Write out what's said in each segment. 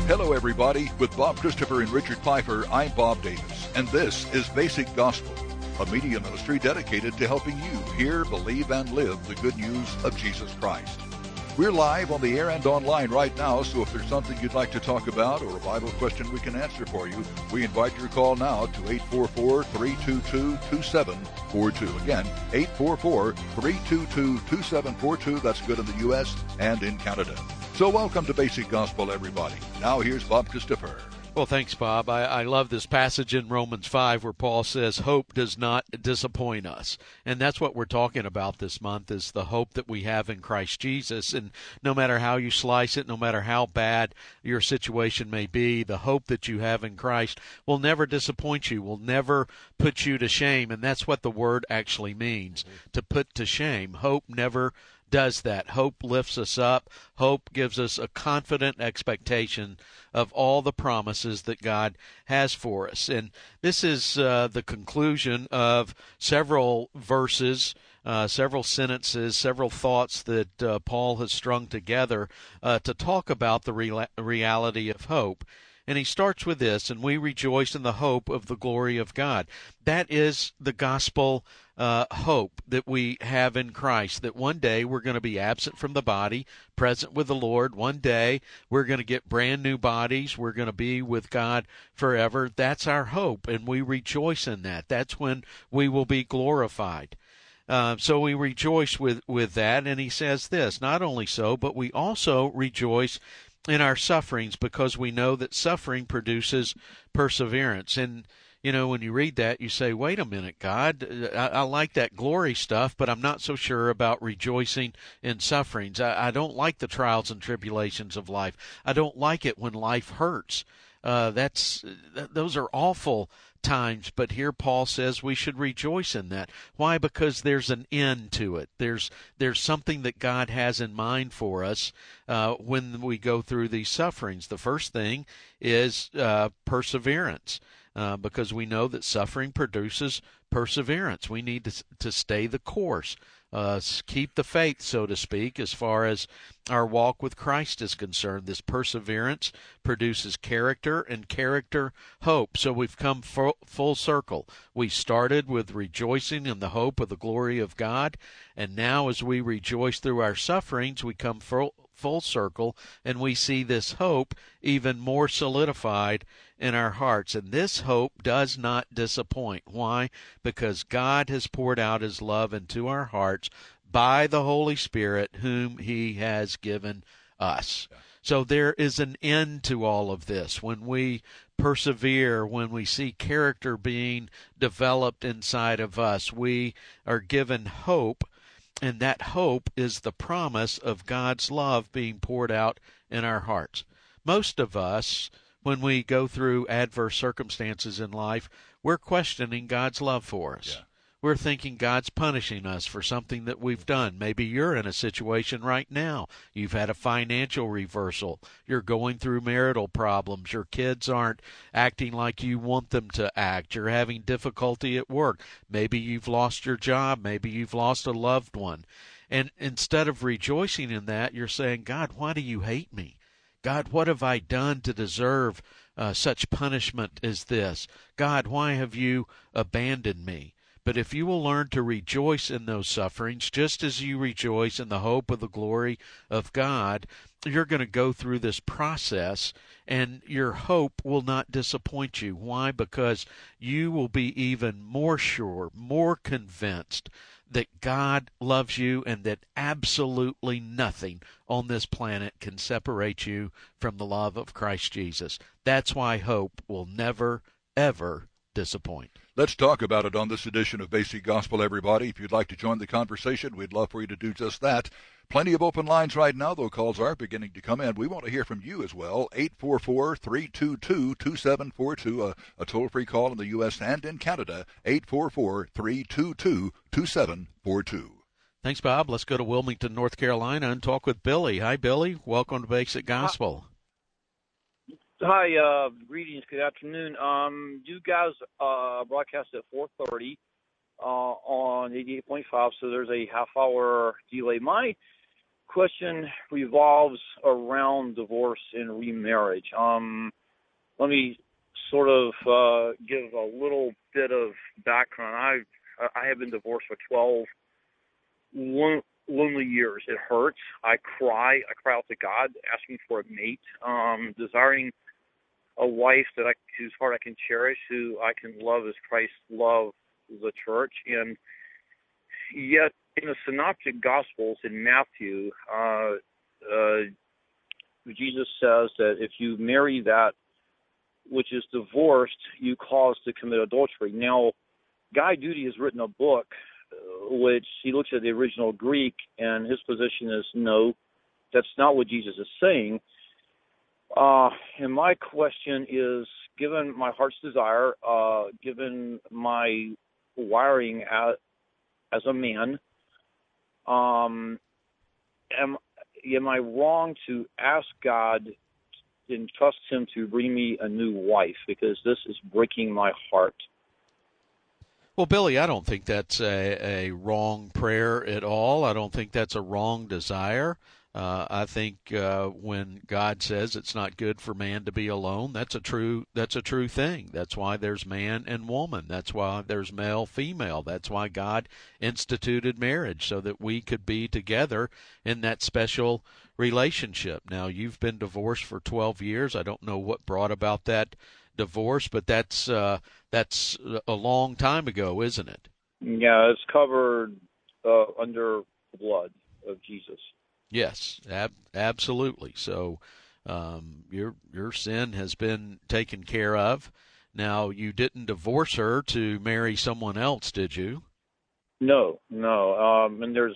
Hello, everybody. With Bob Christopher and Richard Pfeiffer, I'm Bob Davis, and this is Basic Gospel, a media ministry dedicated to helping you hear, believe, and live the good news of Jesus Christ. We're live on the air and online right now, so if there's something you'd like to talk about or a Bible question we can answer for you, we invite your call now to 844-322-2742. Again, 844-322-2742. That's good in the U.S. and in Canada. So welcome to Basic Gospel, everybody. Now here's Bob Christopher. Well, thanks, Bob. I love this passage in Romans 5 where Paul says, hope does not disappoint us. And that's what we're talking about this month, is the hope that we have in Christ Jesus. And no matter how you slice it, no matter how bad your situation may be, the hope that you have in Christ will never disappoint you, will never put you to shame. And that's what the word actually means, to put to shame. Hope never does that. Hope lifts us up. Hope gives us a confident expectation of all the promises that God has for us. And this is the conclusion of several verses, several sentences, several thoughts that Paul has strung together to talk about the reality of hope. And he starts with this, and we rejoice in the hope of the glory of God. That is the gospel hope that we have in Christ, that one day we're going to be absent from the body, present with the Lord. One day we're going to get brand new bodies. We're going to be with God forever. That's our hope, and we rejoice in that. That's when we will be glorified. So we rejoice with that, and he says this, not only so, but we also rejoice in our sufferings, because we know that suffering produces perseverance. And, you know, when you read that, you say, wait a minute, God, I like that glory stuff, but I'm not so sure about rejoicing in sufferings. I don't like the trials and tribulations of life. I don't like it when life hurts. Those are awful times, but here Paul says we should rejoice in that. Why? Because there's an end to it. There's something that God has in mind for us when we go through these sufferings. The first thing is perseverance, because we know that suffering produces perseverance. We need to stay the course. Keep the faith, so to speak, as far as our walk with Christ is concerned. This perseverance produces character, and character, hope. So we've come full circle. We started with rejoicing in the hope of the glory of God, and now as we rejoice through our sufferings, we come full circle, and we see this hope even more solidified in our hearts. And this hope does not disappoint. Why? Because God has poured out his love into our hearts by the Holy Spirit, whom he has given us. So there is an end to all of this. When we persevere, when we see character being developed inside of us, we are given hope. And that hope is the promise of God's love being poured out in our hearts. Most of us, when we go through adverse circumstances in life, we're questioning God's love for us. Yeah. We're thinking God's punishing us for something that we've done. Maybe you're in a situation right now. You've had a financial reversal. You're going through marital problems. Your kids aren't acting like you want them to act. You're having difficulty at work. Maybe you've lost your job. Maybe you've lost a loved one. And instead of rejoicing in that, you're saying, God, why do you hate me? God, what have I done to deserve such punishment as this? God, why have you abandoned me? But if you will learn to rejoice in those sufferings, just as you rejoice in the hope of the glory of God, you're going to go through this process, and your hope will not disappoint you. Why? Because you will be even more sure, more convinced that God loves you, and that absolutely nothing on this planet can separate you from the love of Christ Jesus. That's why hope will never, ever disappoint. Let's talk about it on this edition of Basic Gospel, everybody. If you'd like to join the conversation, we'd love for you to do just that. Plenty of open lines right now, though calls are beginning to come in. We want to hear from you as well. 844-322-2742, a toll-free call in the U.S. and in Canada, 844-322-2742. Thanks, Bob. Let's go to Wilmington, North Carolina, and talk with Billy. Hi, Billy. Welcome to Basic Gospel. Hi, greetings. Good afternoon. You guys broadcast at 4:30 on 88.5, so there's a half-hour delay. My question revolves around divorce and remarriage. Let me sort of give a little bit of background. I have been divorced for 12 lonely years. It hurts. I cry out to God, asking for a mate, desiring a wife whose heart I can cherish, who I can love as Christ loved the church. And yet, in the Synoptic Gospels in Matthew, Jesus says that if you marry that which is divorced, you cause to commit adultery. Now, Guy Duty has written a book which he looks at the original Greek, and his position is no, that's not what Jesus is saying. And my question is, given my heart's desire, given my wiring as a man, am I wrong to ask God and trust him to bring me a new wife? Because this is breaking my heart. Well, Billy, I don't think that's a wrong prayer at all. I don't think that's a wrong desire. I think when God says it's not good for man to be alone, that's a true thing. That's why there's man and woman. That's why there's male, female. That's why God instituted marriage, so that we could be together in that special relationship. Now, you've been divorced for 12 years. I don't know what brought about that divorce, but that's a long time ago, isn't it? Yeah, it's covered under the blood of Jesus. Yes, absolutely. So your sin has been taken care of. Now, you didn't divorce her to marry someone else, did you? No. And there's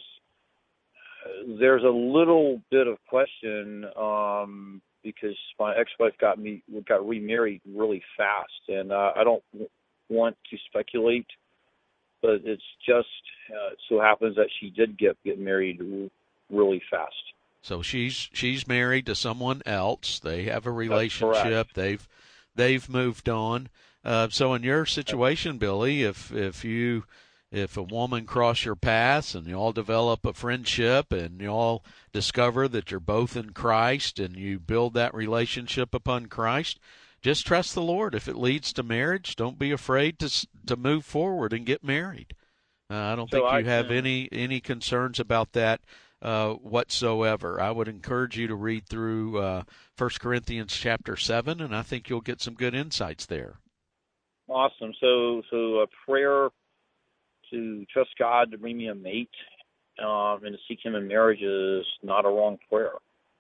a little bit of question because my ex-wife got remarried really fast, and I don't want to speculate, but it's just so happens that she did get married really fast. So she's married to someone else. They have a relationship. They've moved on. So in your situation, Billy, if a woman cross your paths and you all develop a friendship and you all discover that you're both in Christ and you build that relationship upon Christ, just trust the Lord. If it leads to marriage, don't be afraid to move forward and get married. I don't think you have any concerns about that whatsoever. I would encourage you to read through 1 Corinthians chapter 7, and I think you'll get some good insights there. Awesome. So a prayer to trust God to bring me a mate and to seek him in marriage is not a wrong prayer.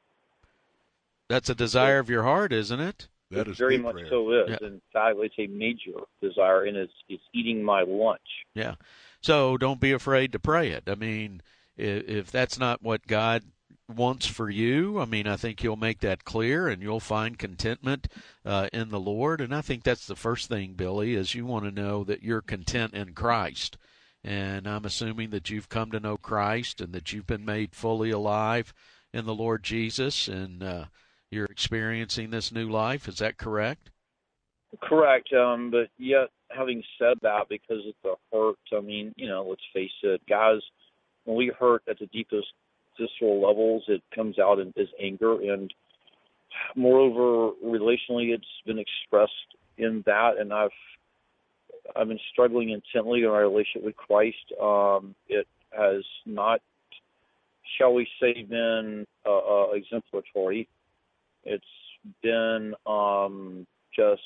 That's a desire of your heart, isn't it? That is very much prayer. so is. Yeah. In fact, it's a major desire, and it's eating my lunch. Yeah. So don't be afraid to pray it. I mean, if that's not what God wants for you, I mean, I think you'll make that clear and you'll find contentment in the Lord. And I think that's the first thing, Billy, is you want to know that you're content in Christ. And I'm assuming that you've come to know Christ and that you've been made fully alive in the Lord Jesus, and you're experiencing this new life. Is that correct? Correct. But yet, having said that, because of the hurt, I mean, let's face it, guys, when we hurt at the deepest visceral levels, it comes out as anger. And moreover, relationally, it's been expressed in that. And I've been struggling intently in my relationship with Christ. It has not, shall we say, been exemplary. It's been just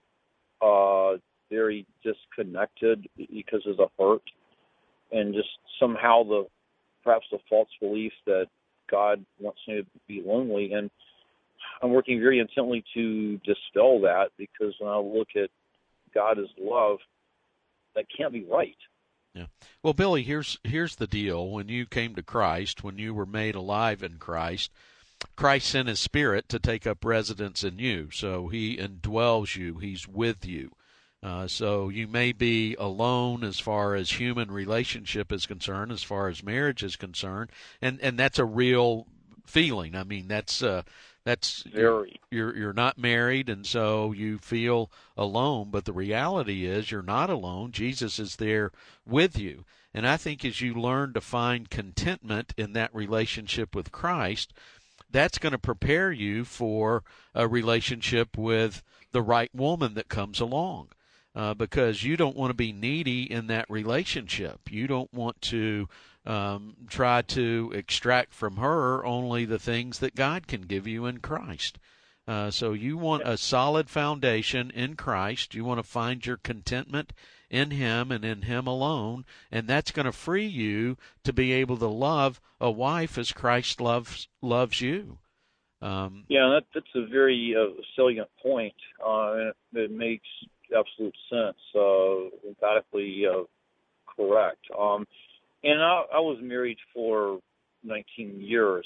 very disconnected because of the hurt, and just somehow perhaps the false belief that God wants me to be lonely. And I'm working very intently to dispel that, because when I look at God as love, that can't be right. Yeah. Well, Billy, here's the deal. When you came to Christ, when you were made alive in Christ, Christ sent his Spirit to take up residence in you. So he indwells you. He's with you. So you may be alone as far as human relationship is concerned, as far as marriage is concerned, and that's a real feeling. I mean, that's very. You're not married, and so you feel alone. But the reality is, you're not alone. Jesus is there with you. And I think as you learn to find contentment in that relationship with Christ, that's going to prepare you for a relationship with the right woman that comes along. Because you don't want to be needy in that relationship. You don't want to try to extract from her only the things that God can give you in Christ. So you want a solid foundation in Christ. You want to find your contentment in Him and in Him alone, and that's going to free you to be able to love a wife as Christ loves you. That's a very salient point, and it makes absolute sense, emphatically correct. And I was married for 19 years,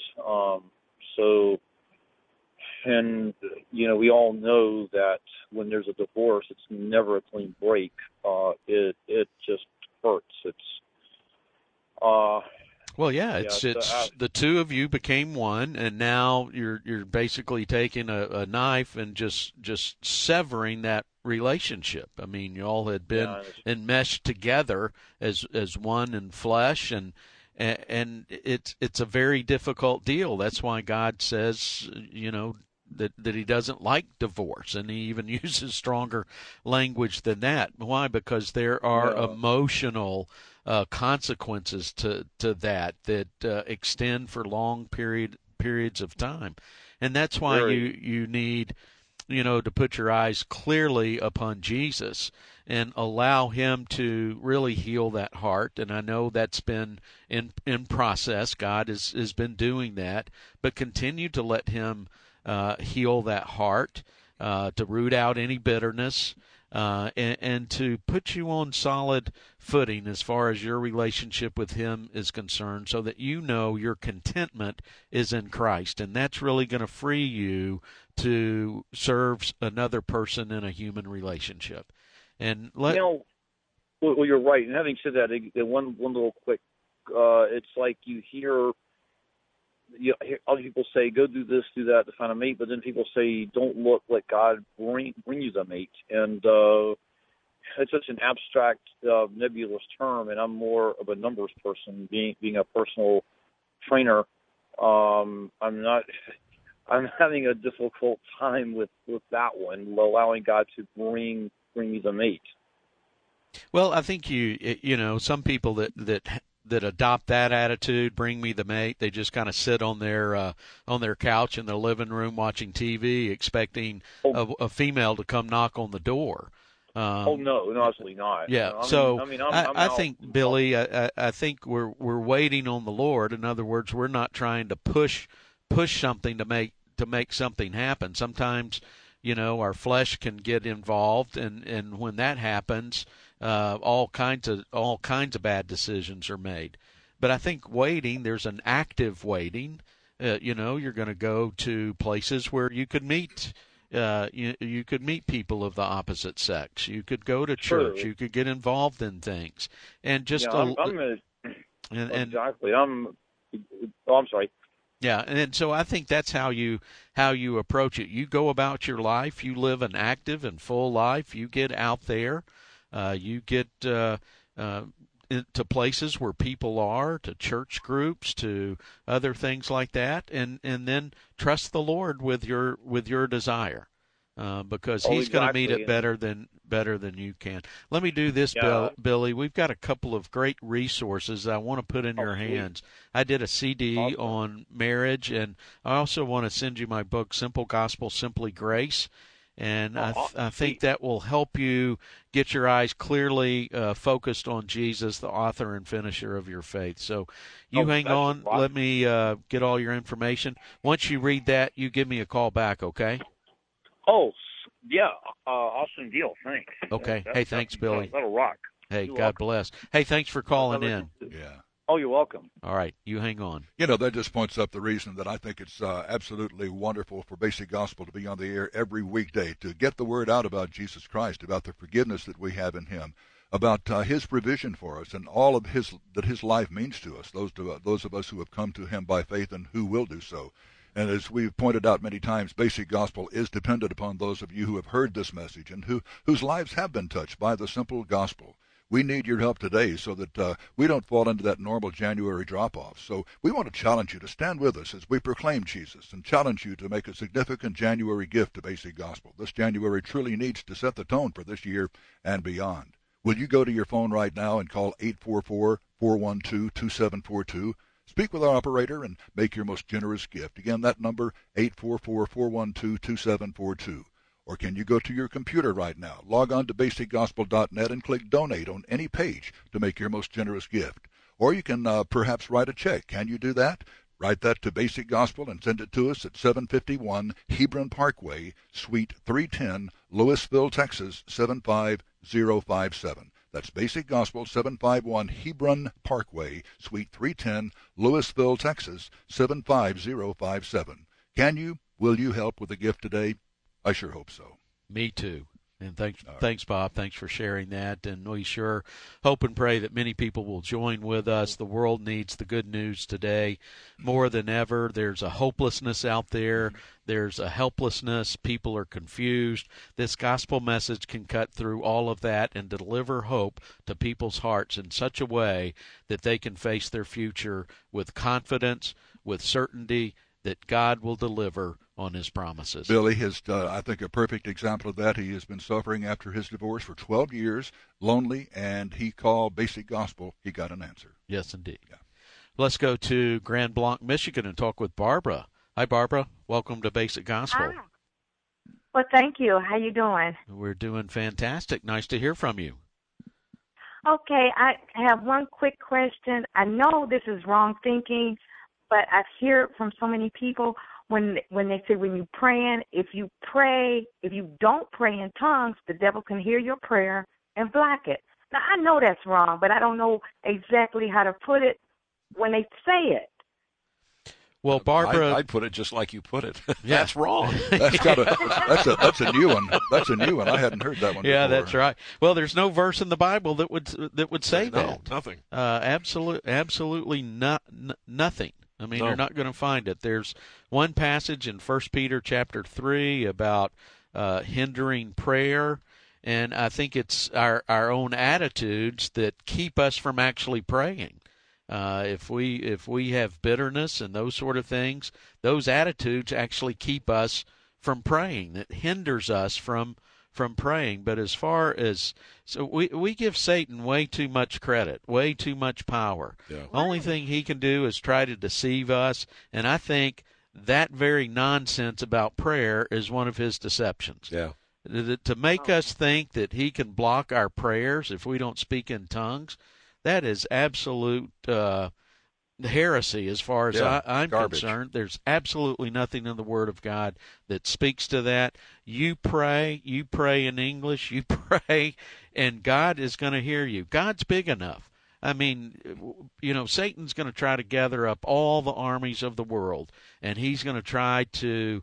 we all know that when there's a divorce, it's never a clean break. It just hurts. It's the two of you became one, and now you're basically taking a knife and just severing that relationship. I mean, you all had been enmeshed together as one in flesh, and it's a very difficult deal. That's why God says, that He doesn't like divorce, and He even uses stronger language than that. Why? Because there are emotional consequences to that extend for long periods of time, and that's why you need to put your eyes clearly upon Jesus and allow Him to really heal that heart. And I know that's been in process. God has been doing that, but continue to let Him heal that heart, to root out any bitterness, and to put you on solid footing as far as your relationship with Him is concerned, so that your contentment is in Christ. And that's really going to free you to serve another person in a human relationship. And well, you're right. And having said that, one little quick, it's like you hear other people say, go do this, do that to find a mate, but then people say, don't look, let God bring you the mate. And it's such an abstract, nebulous term, and I'm more of a numbers person, being a personal trainer. I'm having a difficult time with that one, allowing God to bring me the mate. Well, I think some people that adopt that attitude, bring me the mate, they just kind of sit on their couch in their living room watching TV, expecting a female to come knock on the door. No, absolutely not. Yeah, I think, Billy, I think we're waiting on the Lord. In other words, we're not trying to push something to make something happen. Sometimes, our flesh can get involved, and when that happens, all kinds of bad decisions are made. But I think waiting, there's an active waiting. You're going to go to places where you could meet. You could meet people of the opposite sex. You could go to church. Sure. You could get involved in things, and just exactly. I'm sorry. Yeah, and so I think that's how you approach it. You go about your life. You live an active and full life. You get out there. You get to places where people are, to church groups, to other things like that, and then trust the Lord with your desire, because He's going to meet it better than you can. Let me do this, Billy. We've got a couple of great resources I want to put in your hands. I did a CD on marriage, and I also want to send you my book, Simple Gospel, Simply Grace. And I think that will help you get your eyes clearly focused on Jesus, the author and finisher of your faith. So you hang on. Right. Let me get all your information. Once you read that, you give me a call back, okay? Oh, yeah. Awesome deal. Thanks. Okay. Hey, thanks, Billy. That'll rock. Hey, God bless. Hey, thanks for calling in. Yeah. Oh, you're welcome. All right, you hang on. That just points up the reason that I think it's absolutely wonderful for Basic Gospel to be on the air every weekday, to get the word out about Jesus Christ, about the forgiveness that we have in Him, about His provision for us, and all of His life means to us, those of us who have come to Him by faith and who will do so. And as we've pointed out many times, Basic Gospel is dependent upon those of you who have heard this message and whose lives have been touched by the simple gospel. We need your help today so that we don't fall into that normal January drop-off. So we want to challenge you to stand with us as we proclaim Jesus and challenge you to make a significant January gift to Basic Gospel. This January truly needs to set the tone for this year and beyond. Will you go to your phone right now and call 844-412-2742? Speak with our operator and make your most generous gift. Again, that number, 844-412-2742. Or can you go to your computer right now, log on to basicgospel.net and click Donate on any page to make your most generous gift. Or you can perhaps write a check. Can you do that? Write that to Basic Gospel and send it to us at 751 Hebron Parkway, Suite 310, Louisville, Texas, 75057. That's Basic Gospel, 751 Hebron Parkway, Suite 310, Louisville, Texas, 75057. Can you, will you help with a gift today? I sure hope so. Me too. And thanks, Bob. Thanks for sharing that. And we sure hope and pray that many people will join with us. The world needs the good news today more than ever. There's a hopelessness out there. There's a helplessness. People are confused. This gospel message can cut through all of that and deliver hope to people's hearts in such a way that they can face their future with confidence, with certainty that God will deliver on his promises. Billy is, I think, a perfect example of that. He has been suffering after his divorce for 12 years, lonely, and he called Basic Gospel. He got an answer. Yes, indeed. Yeah. Let's go to Grand Blanc, Michigan, and talk with Barbara. Hi, Barbara. Welcome to Basic Gospel. Hi. Well, thank you. How you doing? We're doing fantastic. Nice to hear from you. Okay, I have one quick question. I know this is wrong thinking, but I hear it from so many people when they say when you're praying, if you don't pray in tongues, the devil can hear your prayer and block it. Now, I know that's wrong, but I don't know exactly how to put it when they say it. Well, Barbara, I'd put it just like you put it. Yeah. That's wrong. That's a new one. That's a new one. I hadn't heard that one yeah, before. that's right. Well, there's no verse in the Bible that would say that. No, nothing. Absolutely nothing. I mean, No. You're not going to find it. There's one passage in 1 Peter chapter 3 about hindering prayer, and I think it's our own attitudes that keep us from actually praying. If we have bitterness and those sort of things, those attitudes actually keep us from praying. It hinders us from praying. But as far as we give Satan way too much credit, way too much power. Yeah. Only thing he can do is try to deceive us, and I think that very nonsense about prayer is one of his deceptions. Yeah. To make us think that he can block our prayers if we don't speak in tongues, that is absolute heresy as far as I'm garbage. concerned. There's absolutely nothing in the Word of God that speaks to that. You pray in English, you pray, and God is going to hear you. God's big enough. I mean, Satan's going to try to gather up all the armies of the world, and he's going to try to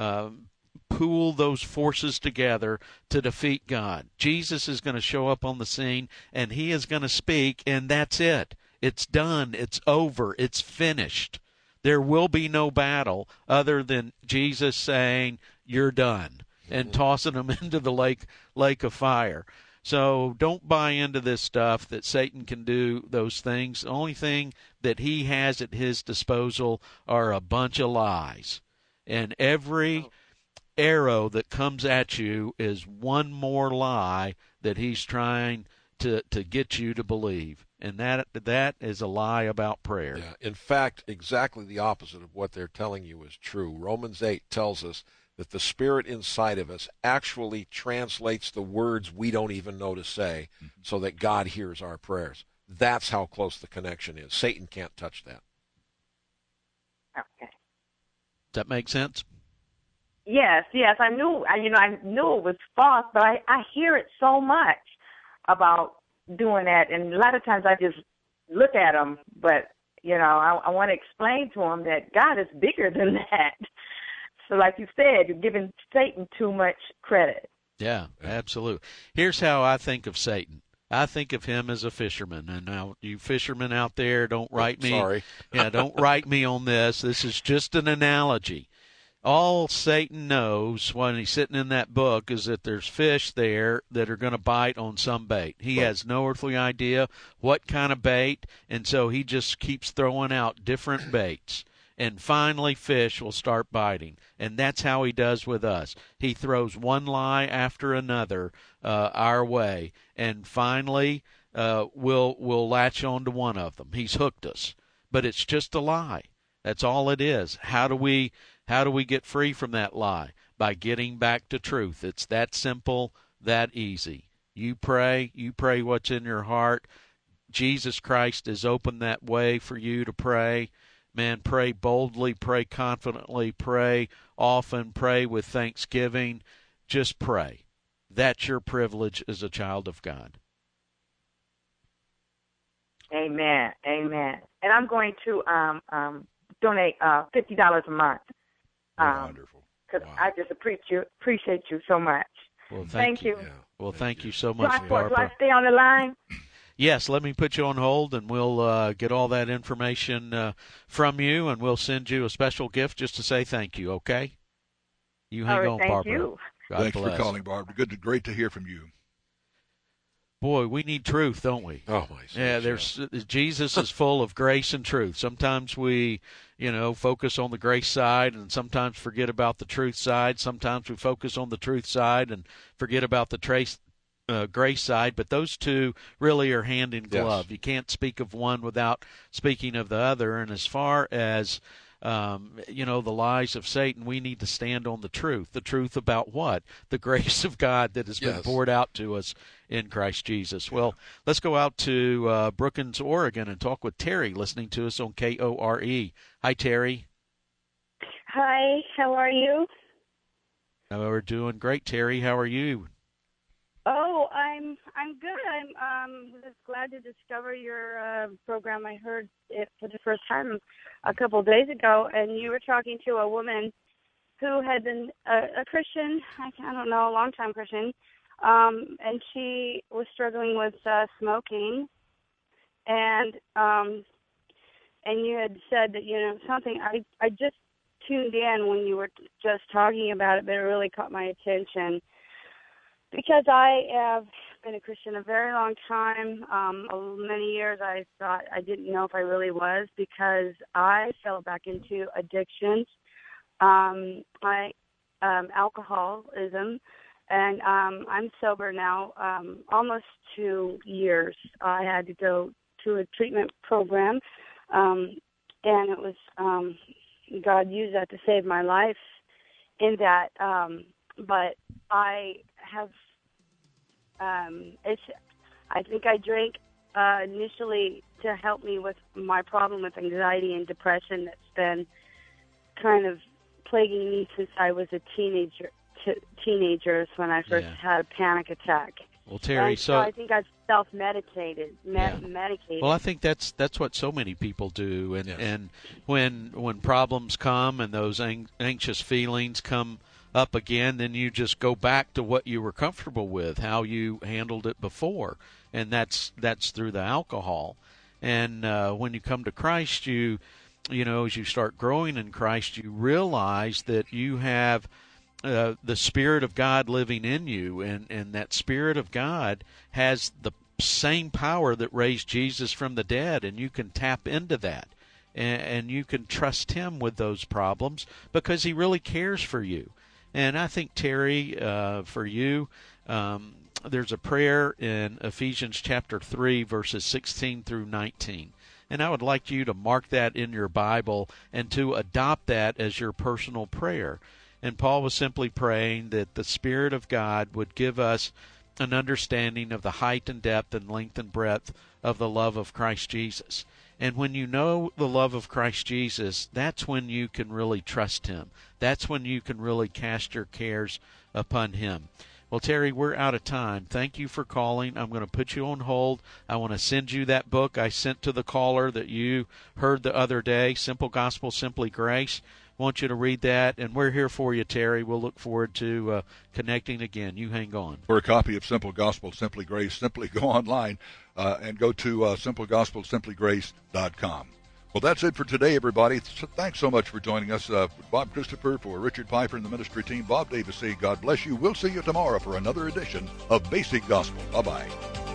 pool those forces together to defeat God. Jesus is going to show up on the scene, and he is going to speak, and that's it. It's done. It's over. It's finished. There will be no battle other than Jesus saying, "You're done," and tossing them into the lake of fire. So don't buy into this stuff that Satan can do those things. The only thing that he has at his disposal are a bunch of lies. And every arrow that comes at you is one more lie that he's trying to get you to believe. And that is a lie about prayer. Yeah. In fact, exactly the opposite of what they're telling you is true. Romans 8 tells us that the Spirit inside of us actually translates the words we don't even know to say so that God hears our prayers. That's how close the connection is. Satan can't touch that. Okay. Does that make sense? Yes. I knew it was false, but I hear it so much about doing that, and a lot of times I just look at them, but I want to explain to them that God is bigger than that. So like you said, you're giving Satan too much credit. Yeah, absolutely. Here's how I think of Satan. I think of him as a fisherman. And now you fishermen out there, don't write me. Sorry. Don't write me on this. This is just an analogy. All Satan knows when he's sitting in that book is that there's fish there that are going to bite on some bait. He has no earthly idea what kind of bait, and so he just keeps throwing out different baits. And finally, fish will start biting. And that's how he does with us. He throws one lie after another our way, and finally we'll latch on to one of them. He's hooked us. But it's just a lie. That's all it is. How do we get free from that lie? By getting back to truth. It's that simple, that easy. You pray what's in your heart. Jesus Christ has opened that way for you to pray. Man, pray boldly, pray confidently, pray often, pray with thanksgiving. Just pray. That's your privilege as a child of God. Amen. Amen. And I'm going to donate $50 a month. Wonderful. Because I just appreciate you so much. Well, thank you. Yeah. Well, thank you so much, Barbara. Do I stay on the line? Yes, let me put you on hold, and we'll get all that information from you, and we'll send you a special gift just to say thank you, okay? You hang on, Barbara. Thank you. Thanks for calling, Barbara. Great to hear from you. Boy, we need truth, don't we? Oh, my goodness. Yeah, Jesus is full of grace and truth. Sometimes we, focus on the grace side and sometimes forget about the truth side. Sometimes we focus on the truth side and forget about the grace side, but those two really are hand in glove. Yes. You can't speak of one without speaking of the other. And as far as the lies of Satan, we need to stand on the truth. The truth about what? The grace of God that has been poured out to us in Christ Jesus. Well, let's go out to Brookings, Oregon, and talk with Terry, listening to us on KORE. Hi, Terry. Hi, how are you? We're doing great, Terry. How are you? Oh, I'm good. I'm just glad to discover your program. I heard it for the first time a couple of days ago, and you were talking to a woman who had been a Christian, I don't know, a long-time Christian, and she was struggling with smoking, and you had said that, something, I just tuned in when you were just talking about it, but it really caught my attention. Because I have been a Christian a very long time, many years, I thought I didn't know if I really was because I fell back into addictions, alcoholism, and I'm sober now almost 2 years. I had to go to a treatment program, and it was God used that to save my life in that, but I have, I think I drank initially to help me with my problem with anxiety and depression that's been kind of plaguing me since I was a teenager when I first had a panic attack. Well, Terry, so I think I've self-medicated. Well, I think that's what so many people do, and when problems come and those anxious feelings come up again, then you just go back to what you were comfortable with, how you handled it before, and that's through the alcohol. And when you come to Christ, you as you start growing in Christ, you realize that you have the Spirit of God living in you, and that Spirit of God has the same power that raised Jesus from the dead, and you can tap into that, and you can trust Him with those problems because He really cares for you. And I think, Terry, for you, there's a prayer in Ephesians chapter 3, verses 16 through 19. And I would like you to mark that in your Bible and to adopt that as your personal prayer. And Paul was simply praying that the Spirit of God would give us an understanding of the height and depth and length and breadth of the love of Christ Jesus. And when you know the love of Christ Jesus, that's when you can really trust Him. That's when you can really cast your cares upon Him. Well, Terry, we're out of time. Thank you for calling. I'm going to put you on hold. I want to send you that book I sent to the caller that you heard the other day, Simple Gospel, Simply Grace. I want you to read that, and we're here for you, Terry. We'll look forward to connecting again. You hang on. For a copy of Simple Gospel, Simply Grace, simply go online and go to simplegospelsimplygrace.com. Well, that's it for today, everybody. So thanks so much for joining us. Bob Christopher, for Richard Pfeiffer and the ministry team, Bob Davis, say God bless you. We'll see you tomorrow for another edition of Basic Gospel. Bye-bye.